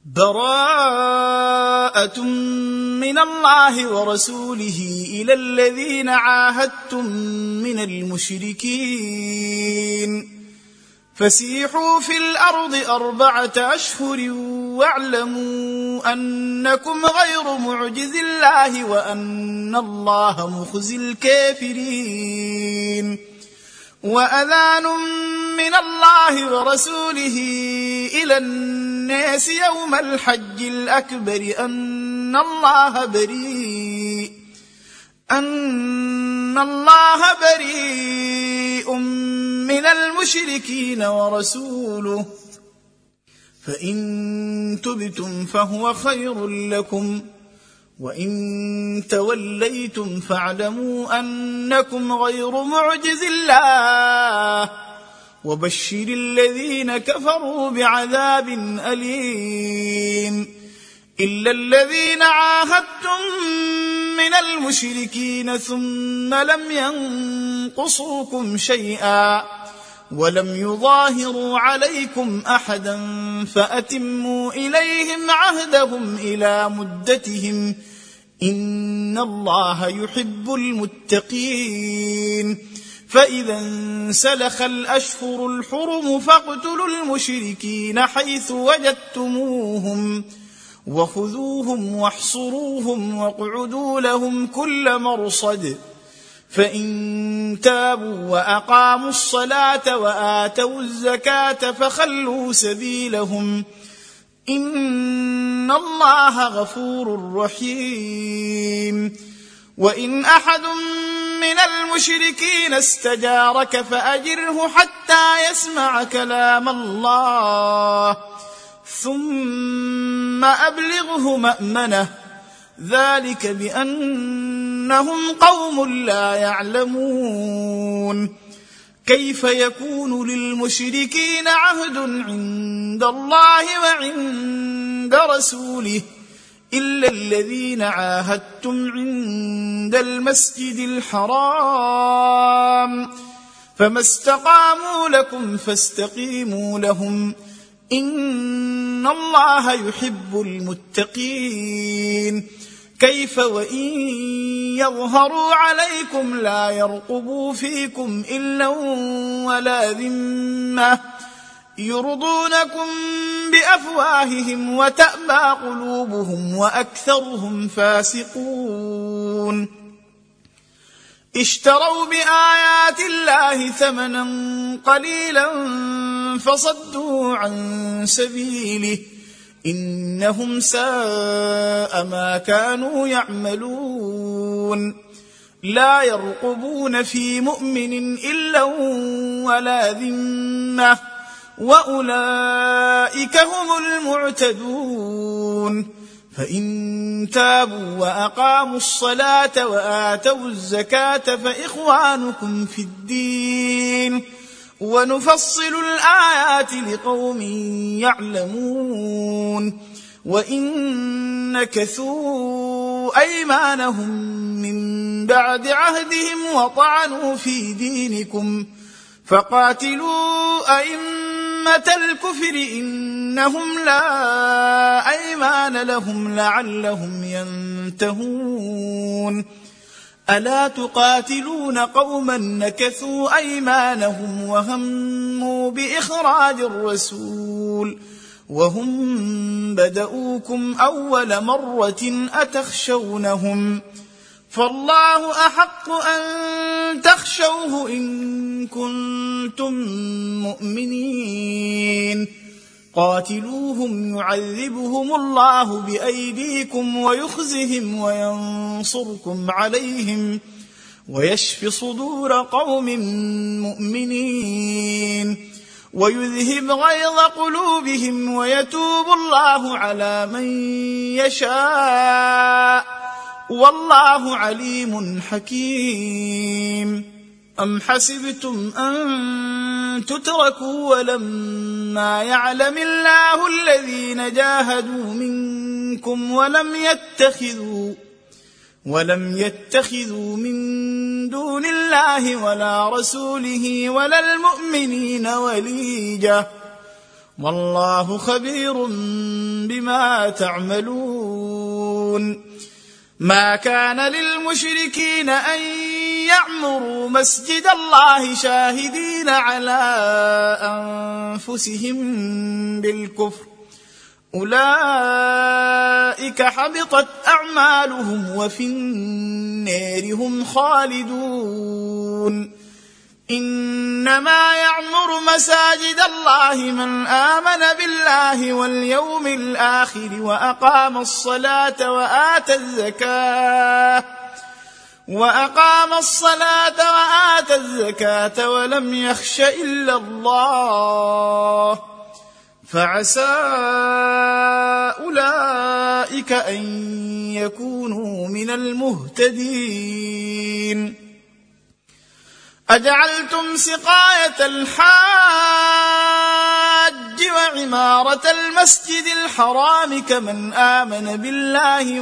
براءة من الله ورسوله إلى الذين عاهدتم من المشركين فسيحوا في الأرض 4 أشهر واعلموا أنكم غير معجز الله وأن الله مخزي الكافرين وأذان من الله ورسوله إلى الناس يوم الحج الأكبر أن الله بريء من المشركين ورسوله فإن تبتم فهو خير لكم وإن توليتم فاعلموا أنكم غير معجز الله وبشر الذين كفروا بعذاب أليم إلا الذين عاهدتم من المشركين ثم لم ينقصوكم شيئا ولم يظاهروا عليكم أحدا فأتموا إليهم عهدهم إلى مدتهم إن الله يحب المتقين فإذا انسلخ الأشهر الحرم فاقتلوا المشركين حيث وجدتموهم وخذوهم واحصروهم واقعدوا لهم كل مرصد فإن تابوا وأقاموا الصلاة وآتوا الزكاة فخلوا سبيلهم إن الله غفور رحيم وإن أحد من المشركين استجارك فأجره حتى يسمع كلام الله ثم أبلغه مأمنه ذلك بأنهم قوم لا يعلمون كيف يكون للمشركين عهد عند الله وعند رسوله إلا الذين عاهدتم عند المسجد الحرام فما استقاموا لكم فاستقيموا لهم إن الله يحب المتقين كيف وإن يظهروا عليكم لا يرقبوا فيكم إلا ولا ذمة يرضونكم بأفواههم وتأبى قلوبهم وأكثرهم فاسقون اشتروا بآيات الله ثمنا قليلا فصدوا عن سبيله إنهم ساء ما كانوا يعملون لا يرقبون في مؤمن إلا ولا ذمة وأولئك هم المعتدون فإن تابوا وأقاموا الصلاة وآتوا الزكاة فإخوانكم في الدين ونفصل الآيات لقوم يعلمون وإن نكثوا أيمانهم من بعد عهدهم وطعنوا في دينكم فقاتلوا أئمة الكفر إنهم لا أيمان لهم لعلهم ينتهون ألا تقاتلون قوما نكثوا أيمانهم وهموا بإخراج الرسول وهم بدؤوكم أول مرة أتخشونهم فالله أحق أن تخشوه إن كنتم مؤمنين قاتلوهم يعذبهم الله بأيديكم ويخزهم وينصركم عليهم ويشف صدور قوم مؤمنين ويذهب غيظ قلوبهم ويتوب الله على من يشاء والله عليم حكيم أم حسبتم أن تتركوا ولما يعلم الله الذين جاهدوا منكم ولم يتخذوا من دون الله ولا رسوله ولا المؤمنين وليجة والله خبير بما تعملون. ما كان للمشركين أن يعمروا مسجد الله شاهدين على أنفسهم بالكفر، أولئك حبطت أعمالهم وفي النار هم خالدون. إنما يعمر مساجد الله من آمن بالله واليوم الآخر وأقام الصلاة وآتى الزكاة ولم يخش إلا الله، فعسى أولئك أن يكونوا من المهتدين. أجعلتم سقاية الحاج وعمارة المسجد الحرام كمن آمن بالله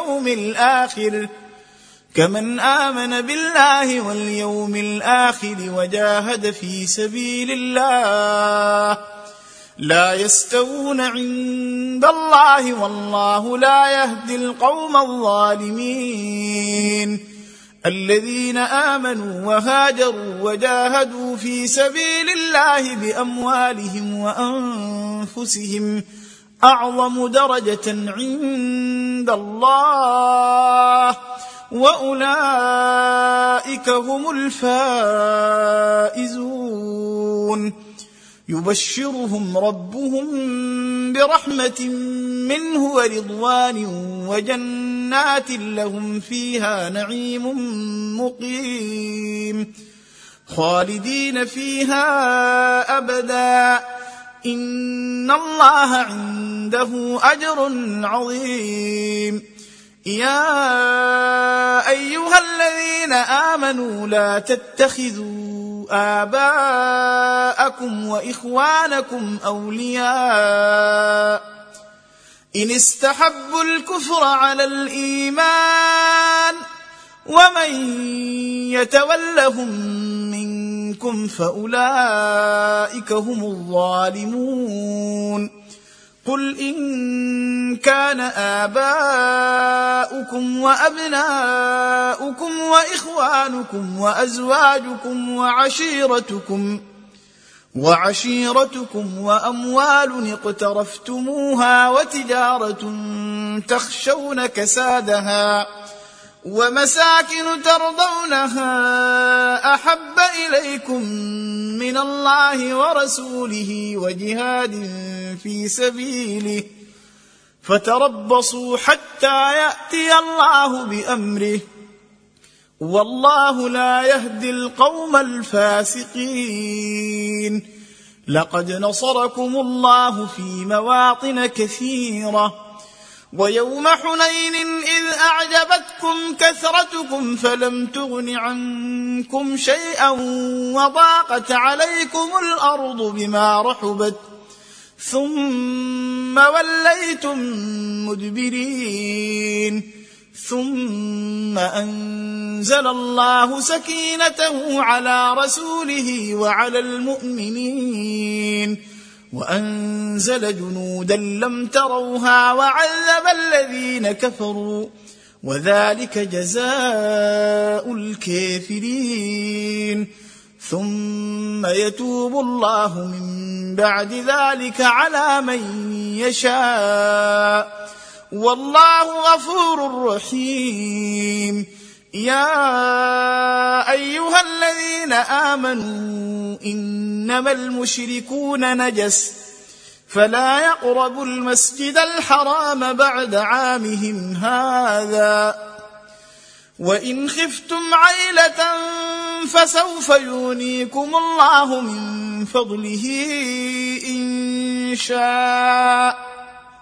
واليوم الآخر وجاهد في سبيل الله، لا يستوون عند الله والله لا يهدي القوم الظالمين. الذين آمنوا وهاجروا وجاهدوا في سبيل الله بأموالهم وأنفسهم أعظم درجة عند الله، وأولئك هم الفائزون. يبشرهم ربهم برحمة منه ورضوان وجنات لهم فيها نعيم مقيم خالدين فيها أبدا، إن الله عنده أجر عظيم. يا أيها الذين آمنوا لا تتخذوا آباءكم وإخوانكم أولياء إن استحبوا الكفر على الإيمان، ومن يتولهم منكم فأولئك هم الظالمون. قل إن كان آباؤكم وأبناؤكم وإخوانكم وأزواجكم وعشيرتكم وأموال اقترفتموها وتجارة تخشون كسادها ومساكن ترضونها أحب إليكم من الله ورسوله وجهاد في سبيله فتربصوا حتى يأتي الله بأمره، والله لا يهدي القوم الفاسقين. لقد نصركم الله في مواطن كثيرة، ويوم حنين إذ أعجبتكم كثرتكم فلم تغن عنكم شيئا وضاقت عليكم الأرض بما رحبت ثم وليتم مدبرين. ثم أنزل الله سكينته على رسوله وعلى المؤمنين وأنزل جنودا لم تروها وعذب الذين كفروا، وذلك جزاء الكافرين. ثم يتوب الله من بعد ذلك على من يشاء، والله غفور رحيم. يا أيها الذين آمنوا إنما المشركون نجس فلا يقربوا المسجد الحرام بعد عامهم هذا، وإن خفتم عيلة فسوف يغنيكم الله من فضله إن شاء،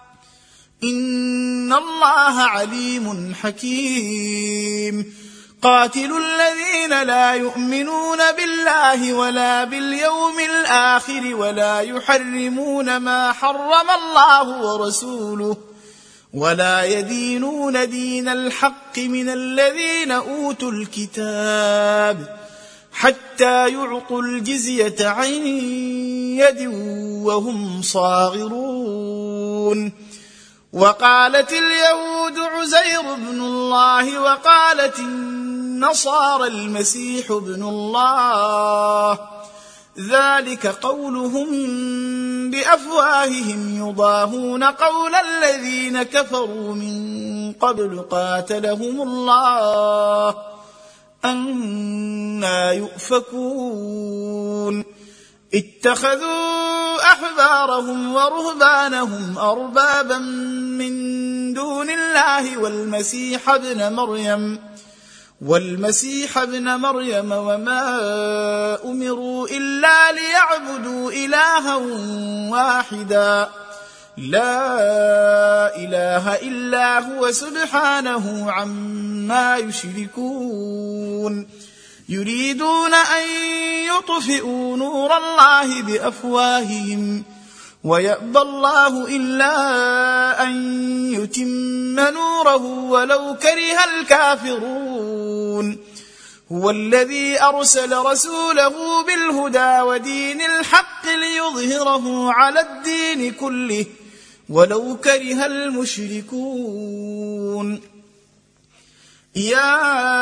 إن الله عليم حكيم. قاتلوا الذين لا يؤمنون بالله ولا باليوم الآخر ولا يحرمون ما حرم الله ورسوله ولا يدينون دين الحق من الذين أوتوا الكتاب حتى يعطوا الجزية عن يد وهم صاغرون. وقالت اليهود عزير بن الله وقالت النصارى المسيح ابن الله، ذلك قولهم بأفواههم يضاهون قول الذين كفروا من قبل قاتلهم الله أنى يؤفكون. اتخذوا أحبارهم ورهبانهم أربابا من دون الله والمسيح ابن مريم وما أمروا إلا ليعبدوا إلها واحدا لا إله إلا هو سبحانه عما يشركون. يريدون أن يطفئوا نور الله بأفواههم ويأبى الله إلا أن يتم نوره ولو كره الكافرون. هو الذي أرسل رسوله بالهدى ودين الحق ليظهره على الدين كله ولو كره المشركون. يا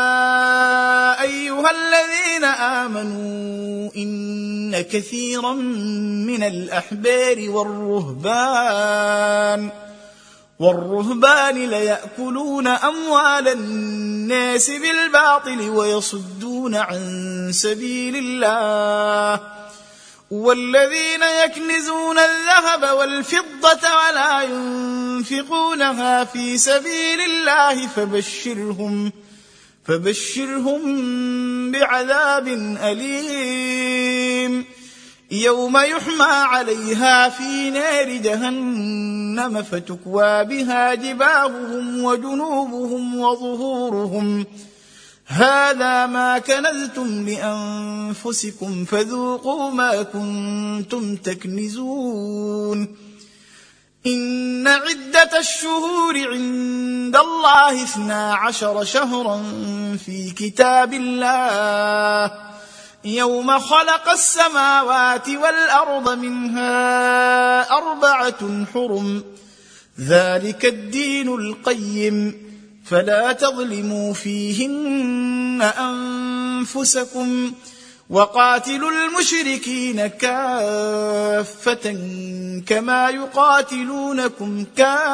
أيها الذين آمنوا إن كثيرا من الأحبار والرهبان ليأكلون أموال الناس بالباطل ويصدون عن سبيل الله. والذين يكنزون الذهب والفضة ولا ينفقونها في سبيل الله فبشرهم بعذاب أليم يوم يحمى عليها في نار جهنم فتكوى بها جباههم وجنوبهم وظهورهم هذا ما كنزتم لأنفسكم فذوقوا ما كنتم تكنزون. إن عدة الشهور عند الله 12 شهرا في كتاب الله يوم خلق السماوات والأرض منها 4 حرم ذلك الدين القيم فلا تظلموا فيهن أنفسكم وقاتلوا المشركين كافة كما يقاتلونكم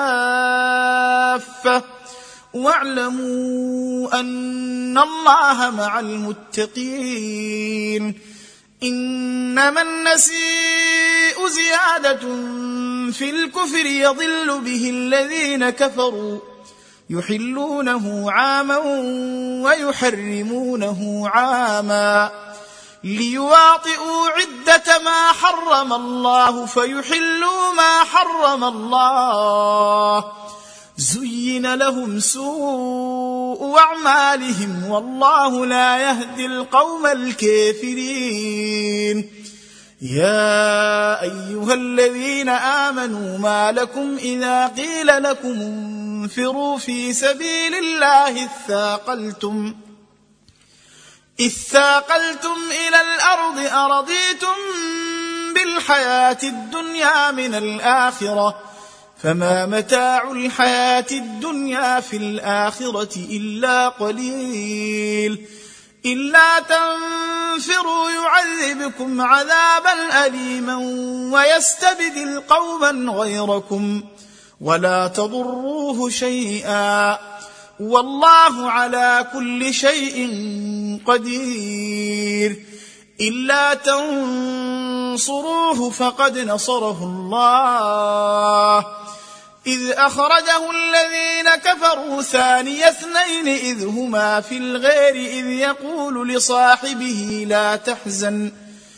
كافة واعلموا أن الله مع المتقين. إنما النسيء زيادة في الكفر يضل به الذين كفروا يحلونه عاما ويحرمونه عاما ليواطئوا عدة ما حرم الله فيحلوا ما حرم الله زين لهم سوء أعمالهم والله لا يهدي القوم الكافرين. يا أيها الذين آمنوا ما لكم إذا قيل لكم انفروا في سبيل الله اثاقلتم إلى الأرض أرضيتم بالحياة الدنيا من الآخرة فما متاع الحياة الدنيا في الآخرة إلا قليل. إلا تنفروا يعذبكم عذابا أليما ويستبدل قوما غيركم ولا تضروه شيئا والله على كل شيء قدير. إلا تنصروه فقد نصره الله إذ أخرجه الذين كفروا ثاني اثنين إذ هما في الغار إذ يقول لصاحبه لا تحزن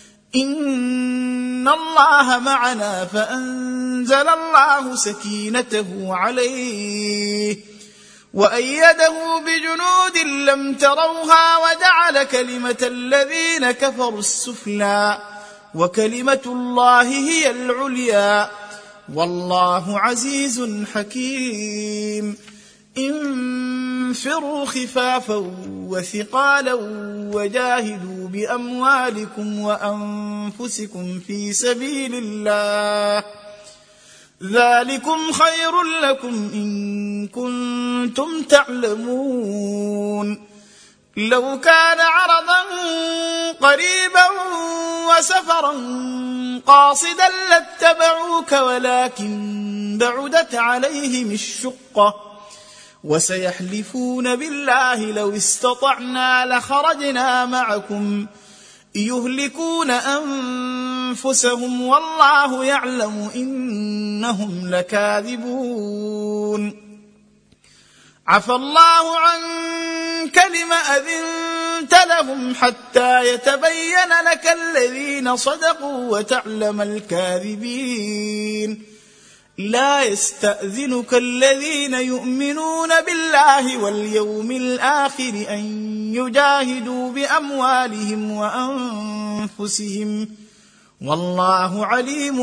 إن الله معنا فأنزل الله سكينته عليه وأيده بجنود لم تروها وجعل كلمة الذين كفروا السفلى وكلمة الله هي العليا والله عزيز حكيم. انفروا خفافا وثقالا وجاهدوا بأموالكم وأنفسكم في سبيل الله، ذلكم خير لكم إن كنتم تعلمون. لو كان عرضا قريبا وسفرا قاصدا لاتبعوك ولكن بعدت عليهم الشقة، وسيحلفون بالله لو استطعنا لخرجنا معكم يهلكون أنفسهم والله يعلم إنهم لكاذبون. عفى الله عنك لم أذنت لهم حتى يتبين لك الذين صدقوا وتعلم الكاذبين. لا يستأذنك الذين يؤمنون بالله واليوم الآخر أن يجاهدوا بأموالهم وأنفسهم والله عليم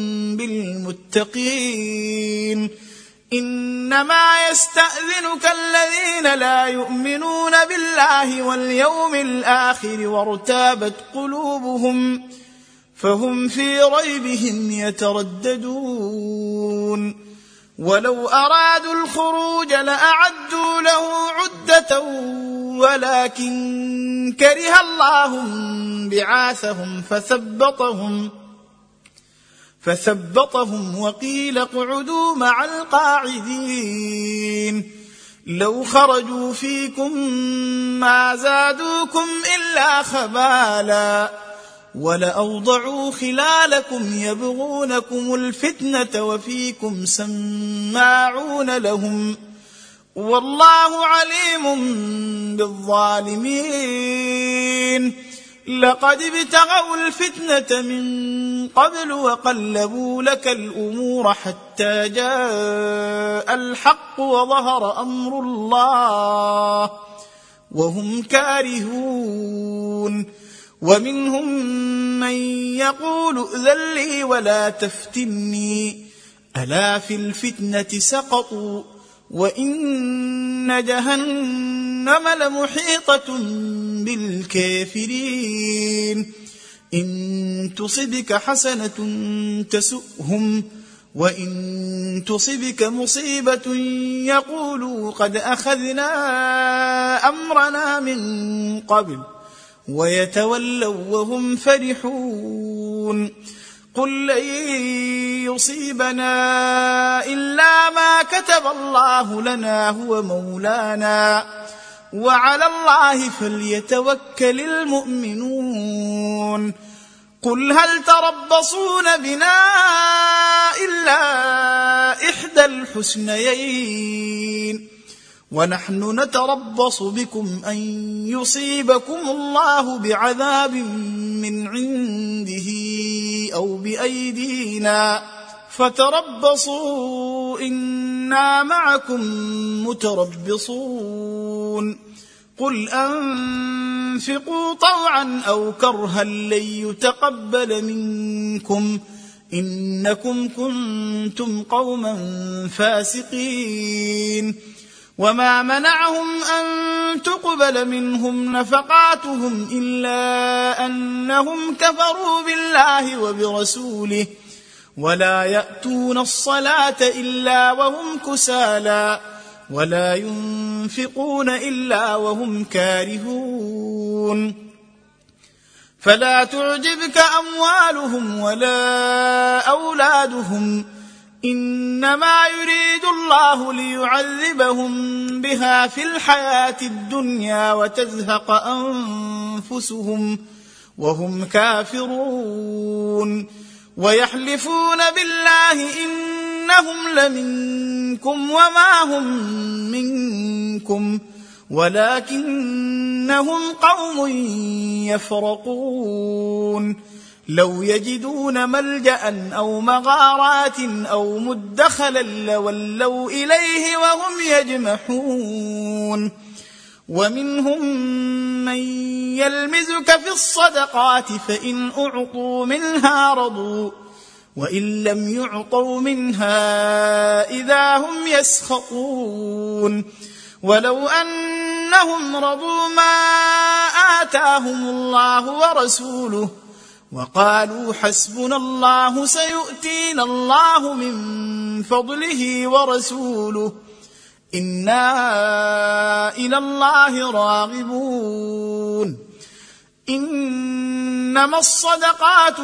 بالمتقين. إنما يستأذنك الذين لا يؤمنون بالله واليوم الآخر وارتابت قلوبهم فهم في ريبهم يترددون. ولو أرادوا الخروج لأعدوا له عدة ولكن كره الله بعاثهم فثبطهم وقيل اقعدوا مع القاعدين. لو خرجوا فيكم ما زادوكم إلا خبالا ولأوضعوا خلالكم يبغونكم الفتنة وفيكم سماعون لهم والله عليم بالظالمين. لقد ابتغوا الفتنة من قبل وقلبوا لك الأمور حتى جاء الحق وظهر أمر الله وهم كارهون. ومنهم من يقول ائذن لي ولا تفتني ألا في الفتنة سقطوا وإن جهنم لمحيطة بالكافرين. إن تصبك حسنة تسؤهم وإن تصبك مصيبة يقولوا قد أخذنا أمرنا من قبل ويتولوا وهم فرحون. قل لن يصيبنا إلا ما كتب الله لنا هو مولانا وعلى الله فليتوكل المؤمنون. قل هل تربصون بنا إلا إحدى الحسنيين ونحن نتربص بكم أن يصيبكم الله بعذاب من عنده أو بأيدينا فتربصوا إنا معكم متربصون. قل أنفقوا طوعا أو كرها لن يتقبل منكم إنكم كنتم قوما فاسقين. وما منعهم أن تقبل منهم نفقاتهم إلا أنهم كفروا بالله وبرسوله ولا يأتون الصلاة إلا وهم كسالى ولا ينفقون إلا وهم كارهون. فلا تعجبك أموالهم ولا أولادهم إنما يريد الله ليعذبهم بها في الحياة الدنيا وتزهق أنفسهم وهم كافرون. ويحلفون بالله إنهم لمنكم وما هم منكم ولكنهم قوم يفرقون. لو يجدون ملجأ أو مغارات أو مدخلا لولوا إليه وهم يجمحون. ومنهم من يلمزك في الصدقات فإن أعطوا منها رضوا وإن لم يعطوا منها إذا هم يسخطون. يعلمون ولو أنهم رضوا ما آتاهم الله ورسوله وقالوا حسبنا الله سيؤتينا الله من فضله ورسوله إنا إلى الله راغبون إنما الصدقات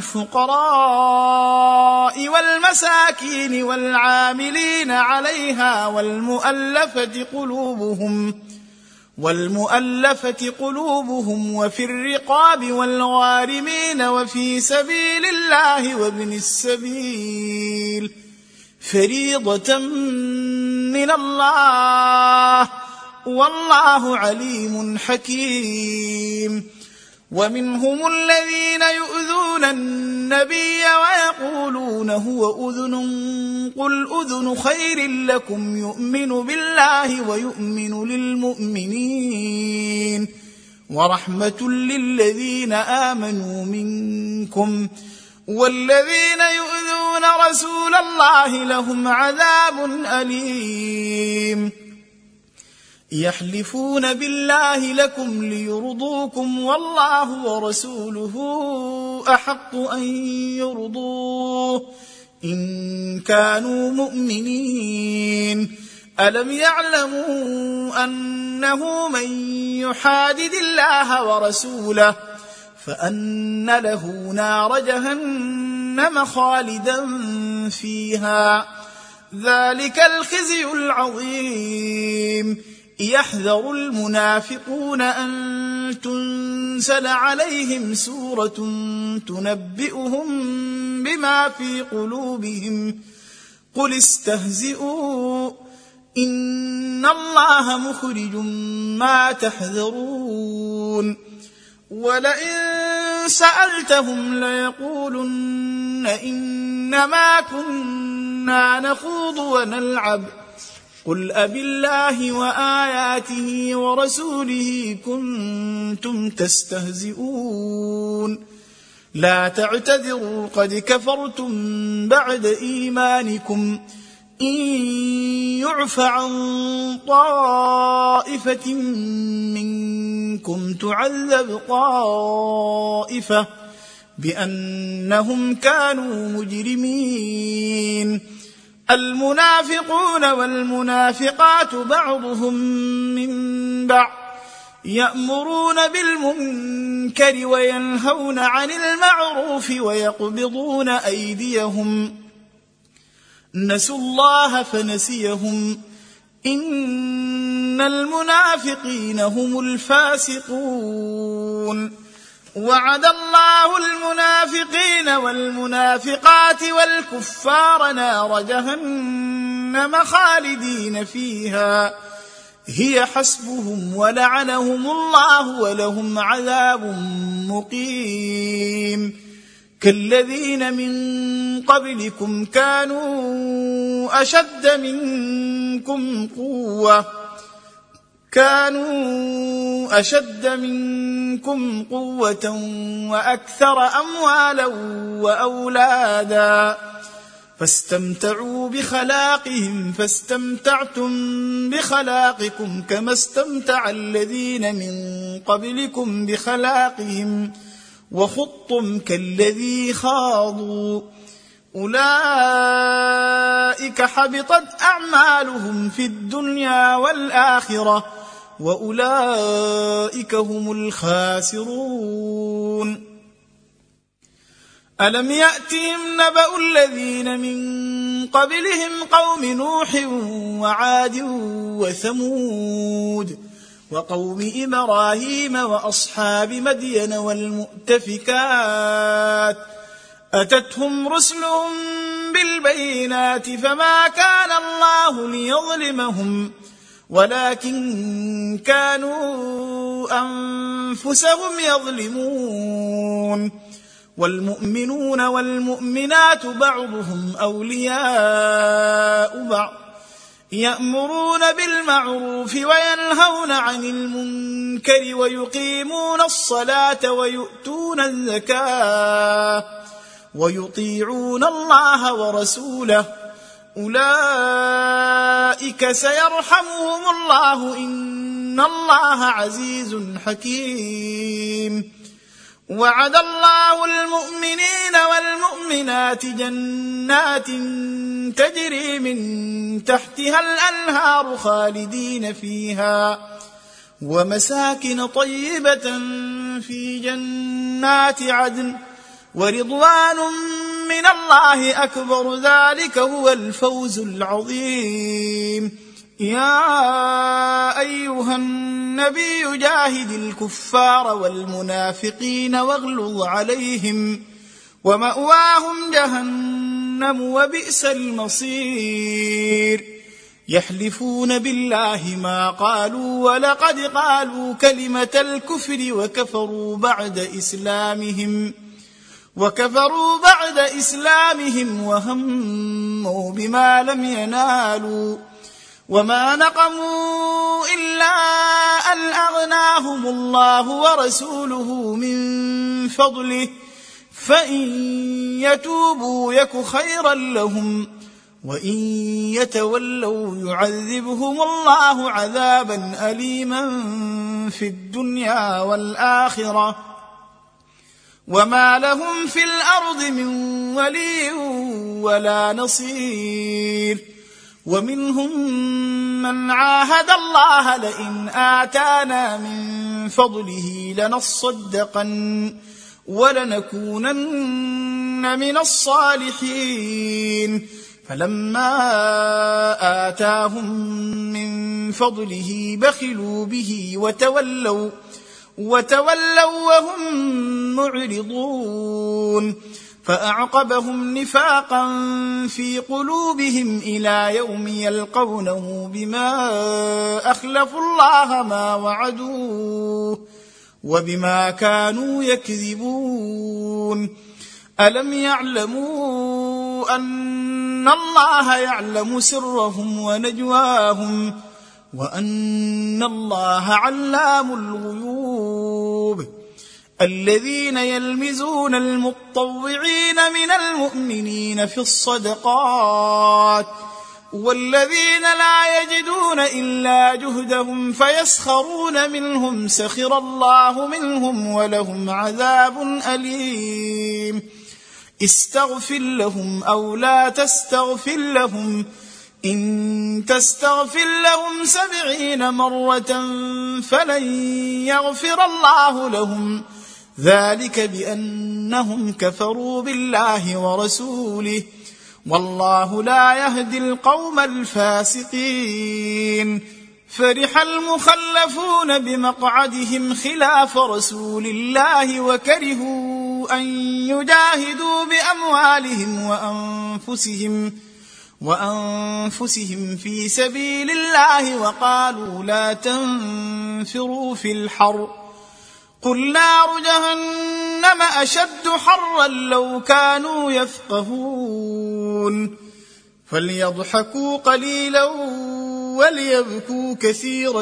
للفقراء والمساكين والعاملين عليها والمؤلفة قلوبهم وفي الرقاب والغارمين وفي سبيل الله وابن السبيل فريضة من الله والله عليم حكيم ومنهم الذين يؤذون النبي ويقولون هو أذن قل أذن خير لكم يؤمن بالله ويؤمن للمؤمنين ورحمة للذين آمنوا منكم والذين يؤذون رسول الله لهم عذاب أليم يحلفون بالله لكم ليرضوكم والله ورسوله أحق أن يرضوه إن كانوا مؤمنين ألم يعلموا أنه من يحادد الله ورسوله فأن له نار جهنم خالدا فيها ذلك الخزي العظيم يحذر المنافقون أن تنزل عليهم سورة تنبئهم بما في قلوبهم قل استهزئوا إن الله مخرج ما تحذرون ولئن سألتهم ليقولن إنما كنا نخوض ونلعب قل أبالله وآياته ورسوله كنتم تستهزئون لا تعتذروا قد كفرتم بعد إيمانكم إن يعف عن طائفة منكم تعذب طائفة بأنهم كانوا مجرمين المنافقون والمنافقات بعضهم من بعض يأمرون بالمنكر وينهون عن المعروف ويقبضون أيديهم نسوا الله فنسيهم إن المنافقين هم الفاسقون وعد الله المنافقين والمنافقات والكفار نار جهنم خالدين فيها هي حسبهم ولعنهم الله ولهم عذاب مقيم كالذين من قبلكم كانوا أشد منكم قوة وأكثر أموالا وأولادا فاستمتعوا بخلاقهم فاستمتعتم بخلاقكم كما استمتع الذين من قبلكم بخلاقهم وخضتم كالذي خاضوا أولئك حبطت أعمالهم في الدنيا والآخرة وأولئك هم الخاسرون ألم يأتهم نبأ الذين من قبلهم قوم نوح وعاد وثمود وقوم إبراهيم وأصحاب مدين والمؤتفكات أتتهم رسلهم بالبينات فما كان الله ليظلمهم ولكن كانوا أنفسهم يظلمون والمؤمنون والمؤمنات بعضهم أولياء بعض يأمرون بالمعروف وينهون عن المنكر ويقيمون الصلاة ويؤتون الزكاة ويطيعون الله ورسوله أولئك أولئك سيرحمهم الله إن الله عزيز حكيم. وعد الله المؤمنين والمؤمنات جنات تجري من تحتها الأنهار خالدين فيها ومساكن طيبة في جنات عدن ورضوان من الله أكبر ذلك هو الفوز العظيم. يا أيها النبي جاهد الكفار والمنافقين واغلظ عليهم ومأواهم جهنم وبئس المصير. يحلفون بالله ما قالوا ولقد قالوا كلمة الكفر وكفروا بعد إسلامهم وهموا بما لم ينالوا وما نقموا إلا أن أغناهم الله ورسوله من فضله فإن يتوبوا يك خيرا لهم وإن يتولوا يعذبهم الله عذابا أليما في الدنيا والآخرة وما لهم في الأرض من ولي ولا نصير. ومنهم من عاهد الله لئن آتانا من فضله لنصدقن ولنكونن من الصالحين فلما آتاهم من فضله بخلوا به وتولوا وهم معرضون فأعقبهم نفاقا في قلوبهم إلى يوم يلقونه بما أخلفوا الله ما وعدوه وبما كانوا يكذبون. ألم يعلموا أن الله يعلم سرهم ونجواهم وأن الله علام الغيوب. الذين يلمزون المطوعين من المؤمنين في الصدقات والذين لا يجدون إلا جهدهم فيسخرون منهم سخر الله منهم ولهم عذاب أليم. استغفر لهم أو لا تستغفر لهم إن تستغفر لهم 70 مرة فلن يغفر الله لهم ذلك بأنهم كفروا بالله ورسوله والله لا يهدي القوم الفاسقين. فرح المخلفون بمقعدهم خلاف رسول الله وكرهوا أن يجاهدوا بأموالهم وأنفسهم في سبيل الله وقالوا لا تنفروا في الحر قل نار جهنم أشد حرا لو كانوا يفقهون. فليضحكوا قليلا وليبكوا كثيرا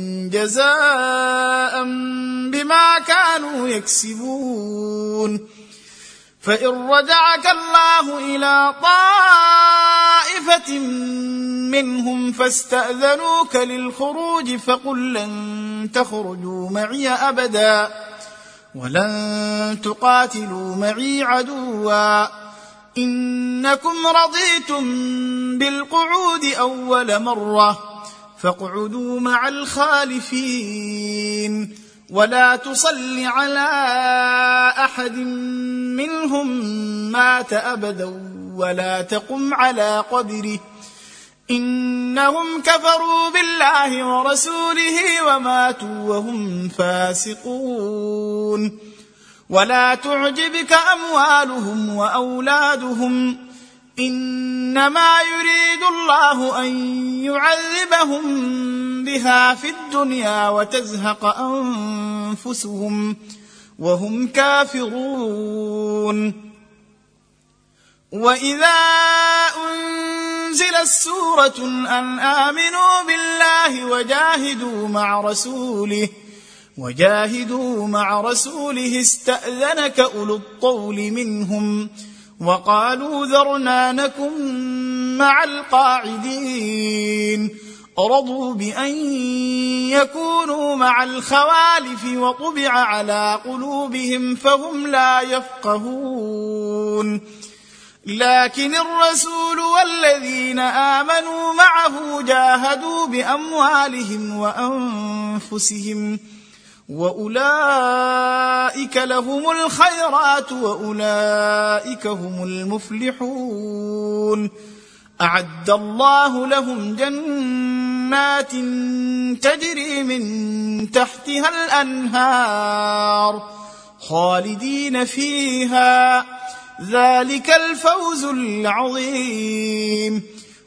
جزاء بما كانوا يكسبون. فإن رجعك الله إلى طائفة منهم فاستأذنوك للخروج فقل لن تخرجوا معي أبدا ولن تقاتلوا معي عدوا إنكم رضيتم بالقعود أول مرة فاقعدوا مع الخالفين ولا تصل على أحد منهم مات أبدا ولا تقم على قبره إنهم كفروا بالله ورسوله وماتوا وهم فاسقون. ولا تعجبك أموالهم وأولادهم إنما يريد الله أن يعذبهم بها في الدنيا وتزهق أنفسهم وهم كافرون. وإذا أنزلت سورة أن آمنوا بالله وجاهدوا مع رسوله استأذنك أولو الطول منهم وقالوا ذرنا نكن مع القاعدين رضوا بأن يكونوا مع الخوالف وطبع على قلوبهم فهم لا يفقهون لكن الرسول والذين آمنوا معه جاهدوا بأموالهم وأنفسهم وأولئك لهم الخيرات وأولئك هم المفلحون أعد الله لهم جنات تجري من تحتها الأنهار خالدين فيها ذلك الفوز العظيم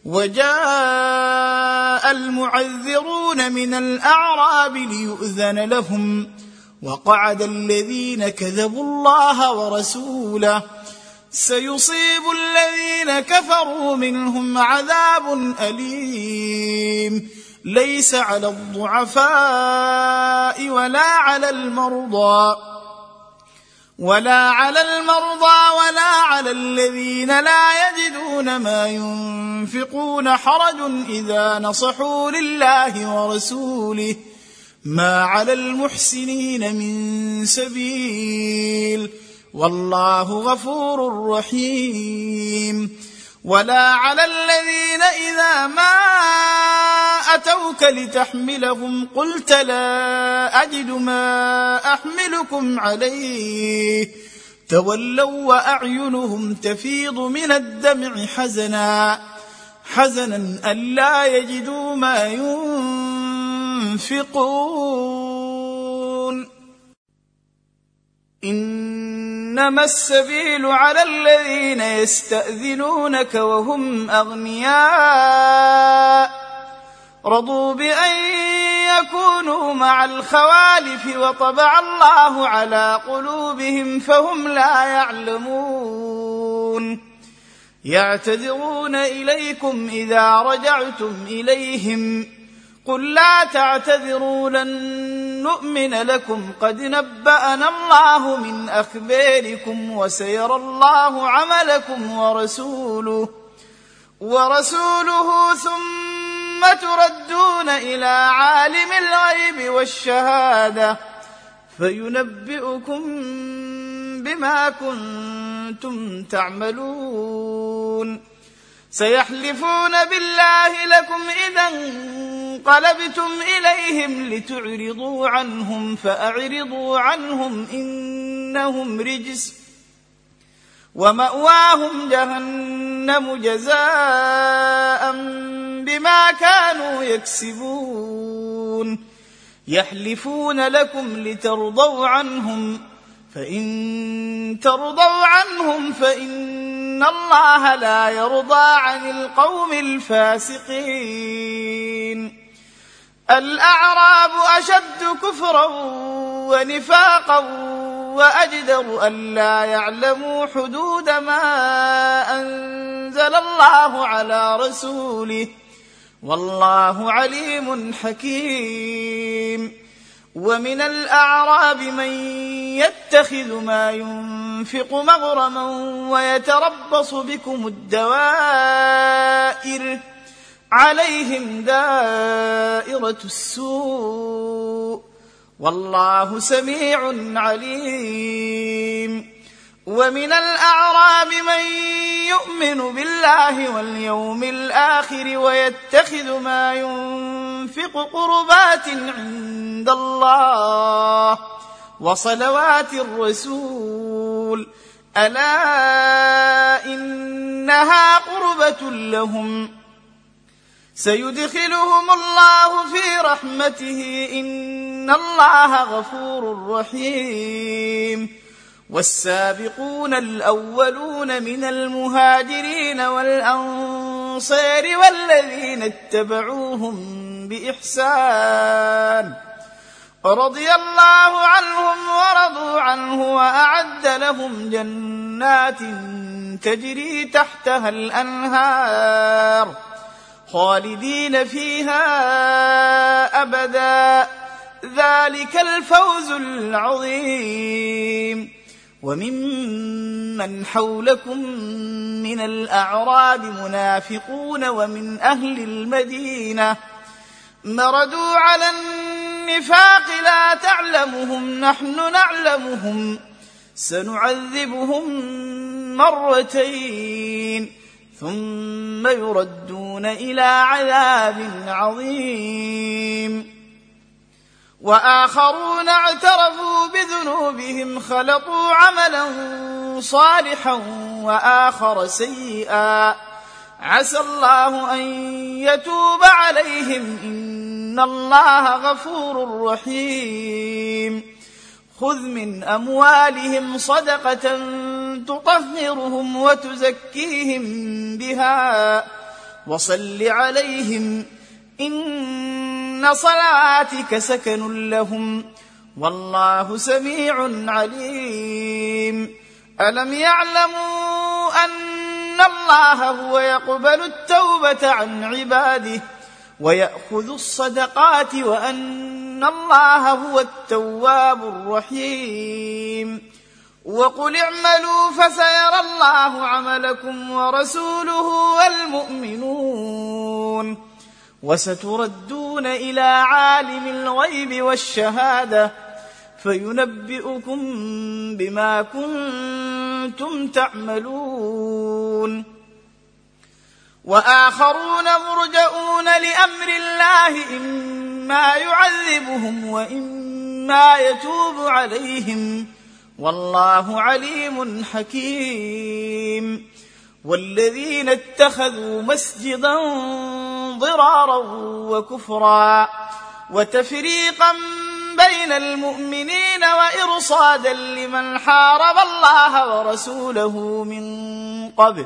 وجاء المعذرون من الأعراب ليؤذن لهم وقعد الذين كذبوا الله ورسوله سيصيب الذين كفروا منهم عذاب أليم ليس على الضعفاء ولا على المرضى ولا على الذين لا يجدون ما ينفقون حرج إذا نصحوا لله ورسوله ما على المحسنين من سبيل والله غفور رحيم ولا على الذين إذا ما أتوك لتحملهم قلت لا أجد ما أحملكم عليه تولوا وأعينهم تفيض من الدمع حزنا ألا يجدوا ما ينفقون إنما السبيل على الذين يستأذنونك وهم أغنياء رضوا بأن يكونوا مع الخوالف وطبع الله على قلوبهم فهم لا يعلمون يعتذرون إليكم إذا رجعتم إليهم قل لا تعتذروا لن نؤمن لكم قد نبأنا الله من أخباركم وسيرى الله عملكم ورسوله ثم تردون إلى عالم الغيب والشهادة فينبئكم بما كنتم تعملون سيحلفون بالله لكم إذا انقلبتم إليهم لتعرضوا عنهم فأعرضوا عنهم إنهم رجس ومأواهم جهنم جزاء بما كانوا يكسبون يحلفون لكم لترضوا عنهم فإن ترضوا عنهم فإن الله لا يرضى عن القوم الفاسقين الأعراب أشد كفرا ونفاقا وأجدر ألا يعلموا حدود ما أنزل الله على رسوله والله عليم حكيم ومن الأعراب من يتخذ ما ينفق مغرما ويتربص بكم الدوائر عليهم دائرة السوء والله سميع عليم ومن الأعراب من يؤمن بالله واليوم الآخر ويتخذ ما ينفق قربات عند الله وصلوات الرسول ألا إنها قربة لهم سيدخلهم الله في رحمته إن الله غفور رحيم والسابقون الأولون من المهاجرين والأنصار والذين اتبعوهم بإحسان رضي الله عنهم ورضوا عنه وأعد لهم جنات تجري تحتها الأنهار خالدين فيها أبدا ذلك الفوز العظيم وممن حولكم من الأعراب منافقون ومن أهل المدينة مردوا على النفاق لا تعلمهم نحن نعلمهم سنعذبهم مرتين ثم يردون إلى عذاب عظيم. وآخرون اعترفوا بذنوبهم خلطوا عملا صالحا وآخر سيئا عسى الله أن يتوب عليهم إن الله غفور رحيم. خذ من أموالهم صدقة تطهرهم وتزكيهم بها وصل عليهم إن صلاتك سكن لهم والله سميع عليم. ألم يعلموا أن الله هو يقبل التوبة عن عباده ويأخذ الصدقات وأن الله هو التواب الرحيم. وقل اعملوا فسيرى الله عملكم ورسوله والمؤمنون وستردون إلى عالم الغيب والشهادة فينبئكم بما كنتم تعملون. وآخرون مرجئون لأمر الله إما يعذبهم وإما يتوب عليهم والله عليم حكيم. والذين اتخذوا مسجدا ضرارا وكفرا وتفريقا بين المؤمنين وإرصادا لمن حارب الله ورسوله من قبل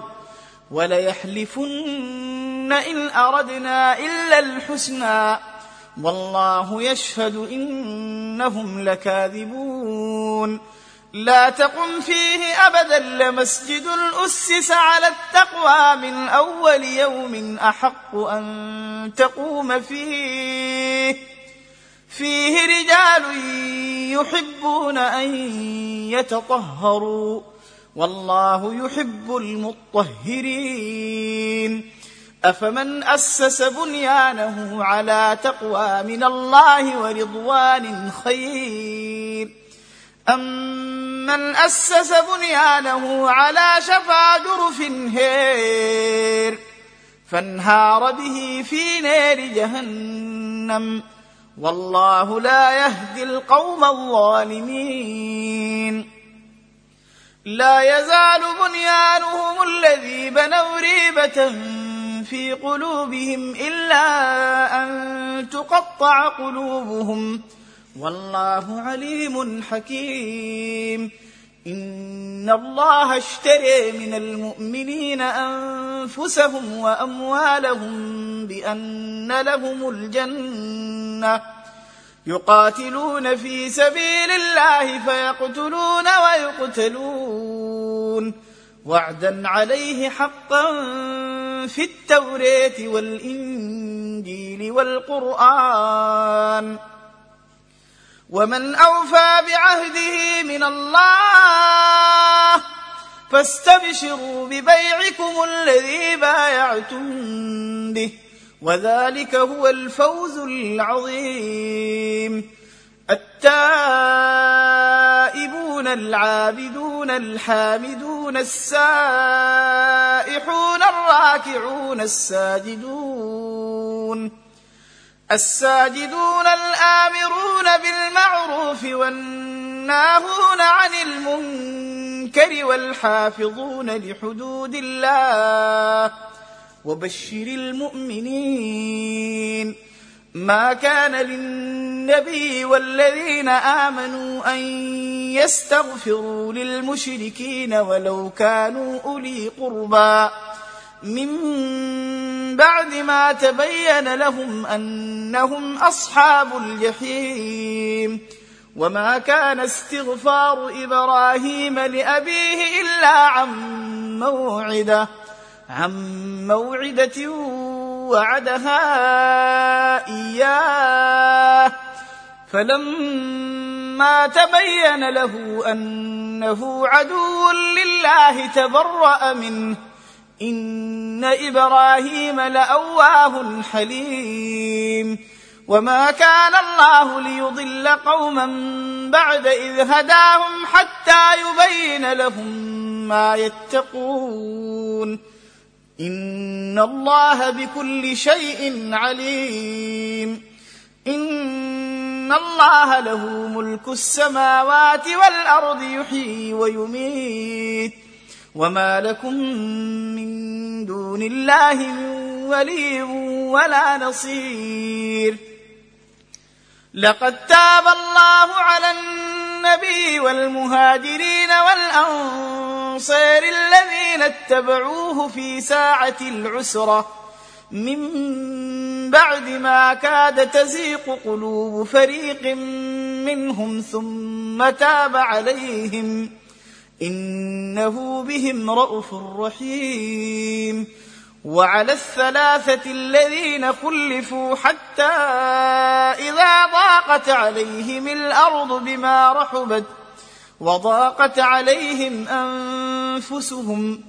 وليحلفن إن أردنا إلا الحسنى والله يشهد إنهم لكاذبون. لا تقم فيه أبدا لمسجد أسس على التقوى من أول يوم أحق أن تقوم فيه رجال يحبون أن يتطهروا والله يحب المطهرين. أفمن أسس بنيانه على تقوى من الله ورضوان خير أمن أسس بنيانه على شفا جرف هير فانهار به في نار جهنم والله لا يهدي القوم الظالمين. لا يزال بنيانهم الذي بنوا ريبة في قلوبهم إلا أن تقطع قلوبهم والله عليم حكيم. إن الله اشترى من المؤمنين أنفسهم وأموالهم بأن لهم الجنة يقاتلون في سبيل الله فيقتلون ويقتلون وعدا عليه حقا في التوراة والإنجيل والقرآن ومن أوفى بعهده من الله فاستبشروا ببيعكم الذي بايعتم به وذلك هو الفوز العظيم. التائبون العابدون الحامدون السائحون الراكعون الساجدون الآمرون بالمعروف والناهون عن المنكر والحافظون لحدود الله وبشر المؤمنين. ما كان للنبي والذين آمنوا أن يستغفروا للمشركين ولو كانوا أولي قربى من بعد ما تبين لهم أنهم أصحاب الجحيم. وما كان استغفار إبراهيم لأبيه إلا عن موعدة وعدها إياه فلما تبين له أنه عدو لله تبرأ منه إن إبراهيم لأواه حليم. وما كان الله ليضل قوما بعد إذ هداهم حتى يبين لهم ما يتقون إن الله بكل شيء عليم إن الله له ملك السماوات والأرض يحيي ويميت وما لكم من دون الله من ولي ولا نصير لقد تاب الله على النبي والمهاجرين والأنصار الذين اتبعوه في ساعة العسرة من بعد ما كاد تزيغ قلوب فريق منهم ثم تاب عليهم إنه بهم رءوف رحيم وعلى الثلاثة الذين خلفوا حتى إذا ضاقت عليهم الأرض بما رحبت وضاقت عليهم أنفسهم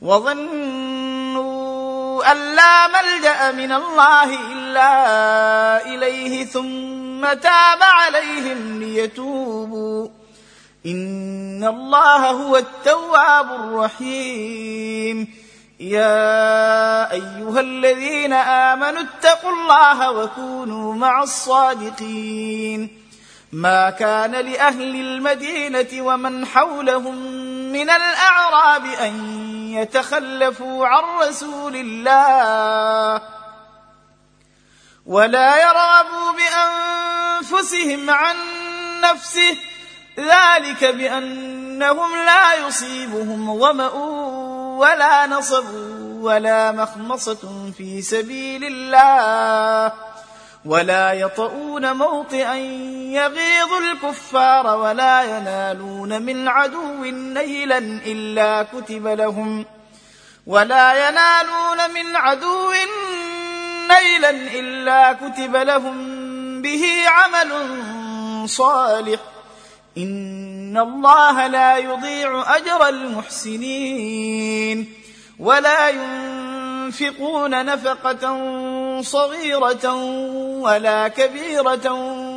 وظنوا أن لا ملجأ من الله إلا إليه ثم تاب عليهم ليتوبوا إن الله هو التواب الرحيم يا أيها الذين آمنوا اتقوا الله وكونوا مع الصادقين ما كان لأهل المدينة ومن حولهم من الأعراب أن يتخلفوا عن رسول الله ولا يرغبوا بأنفسهم عن نفسه ذلك بأنهم لا يصيبهم ظمأ ولا نصب ولا مخمصة في سبيل الله ولا يطؤون موطئا يغيظ الكفار ولا ينالون من عدو نيلا إلا كتب لهم به عمل صالح إن الله لا يضيع أجر المحسنين ولا ينفقون نفقة صغيرة ولا كبيرة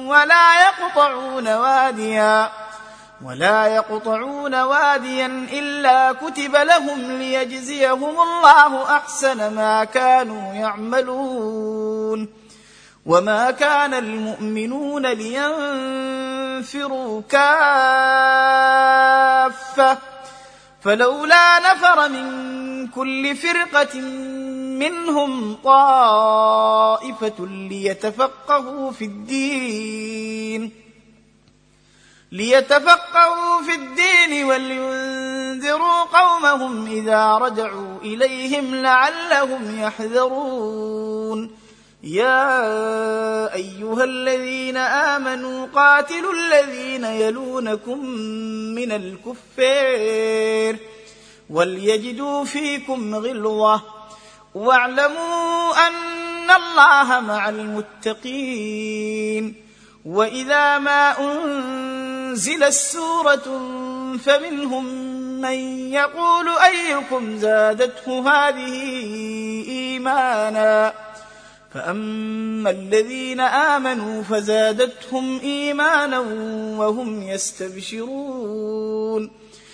ولا يقطعون واديا إلا كتب لهم ليجزيهم الله أحسن ما كانوا يعملون وما كان المؤمنون لينفروا كافة فلولا نفر من كل فرقة منهم طائفة ليتفقهوا في الدين ولينذروا قومهم إذا رجعوا إليهم لعلهم يحذرون يا أيها الذين آمنوا قاتلوا الذين يلونكم من الكفار وليجدوا فيكم غلظة واعلموا أن الله مع المتقين وإذا ما أنزلت سورة فمنهم من يقول أيكم زادته هذه إيمانا فأما الذين آمنوا فزادتهم إيمانا وهم يستبشرون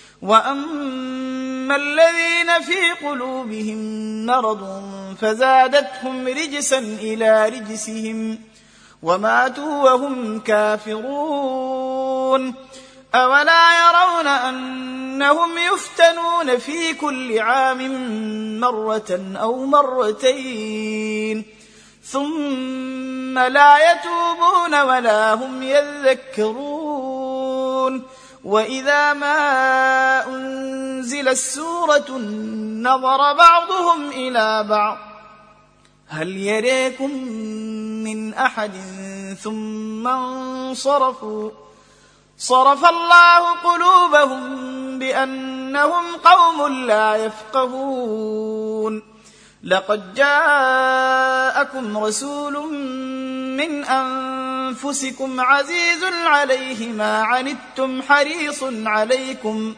وأما الذين في قلوبهم مرض فزادتهم رجسا إلى رجسهم وماتوا وهم كافرون أولا يرون أنهم يفتنون في كل عام مرة أو مرتين ثم لا يتوبون ولا هم يذكرون وإذا ما أنزلت سورة نظر بعضهم إلى بعض هل يريكم من أحد ثم انصرفوا صرف الله قلوبهم بأنهم قوم لا يفقهون لقد جاءكم رسول من أنفسكم عزيز عليه ما عنتم حريص عليكم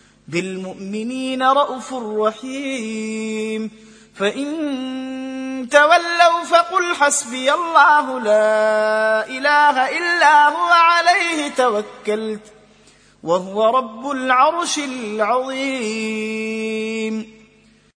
بالمؤمنين رءوف رحيم فإن تولوا فقل حسبي الله لا إله إلا هو عليه توكلت وهو رب العرش العظيم.